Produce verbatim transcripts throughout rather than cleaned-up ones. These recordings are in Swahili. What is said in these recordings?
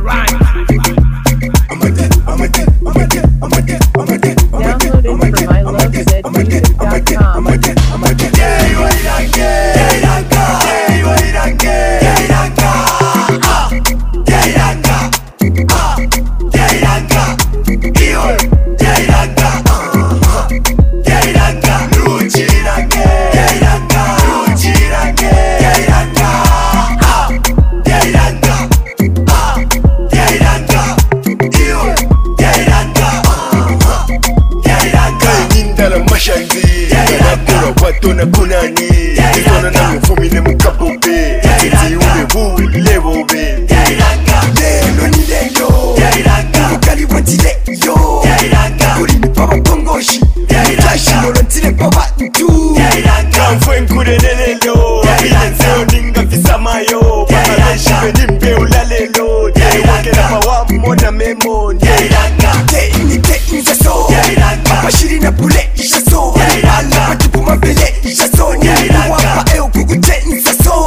right. I'm a dead, I'm a dead, I'm a dead, I'm a dead, I'm a dead, I'm a dead, I'm a dead, I'm a dead, I'm a dead, I'm a dead, I'm a dead, I'm a dead. Yeah, you are like yeah, like yeah, you are like yeah, like ah, yeah, like ah, yeah, like you, yeah, like ah, yeah, like Luchi like yeah, like Luchi like yeah, like ah, yeah, like ah, yeah, like you, yeah, like ah, yeah, like Indala mashanzi, nakura watu na kunani, nitona na mfumine mkapobe, titi ule ule levobe. Lelo ni lelo, mukali wantile yo, kuri ni pama pongoshi, mutashi molantile pama ntu. Kamfwe nkure lelelo, abiyenzeyo ninga visamayo, pamaleshi benimbe ulalelo, wake na pawa mona memo. Te ini te inzaso, mashiri na bule ishaso, ala matupu mabele ishaso, ni wapa eo kukute inzaso.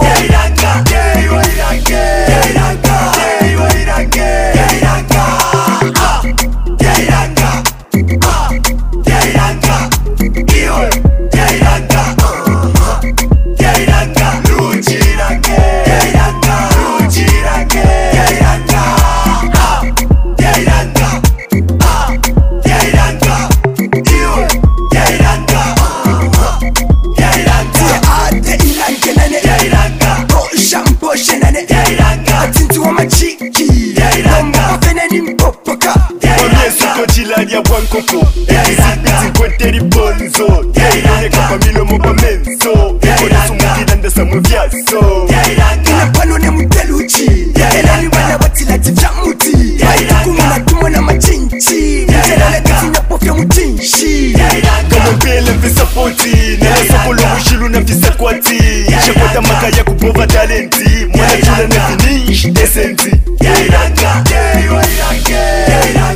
Ya Wankoko, Ezibiti Kwenteri Bonzo, Yone Kapamilo Moba Menzo, Ekone Sumukidanda Samuvyaso. Ina pano ne muteluchi, Elani wana watila tifyamuti, Maitukumu na tumo na machinchi, Mtelele tifina pofya mutinshi. Kama mbele mfisa poti, Nala sokolo mushilu na mfisa kwati, Shekwata maka ya kubova talenti, Mwana chula na finish, decenti. Yeah, yeah, yeah, yeah, yeah.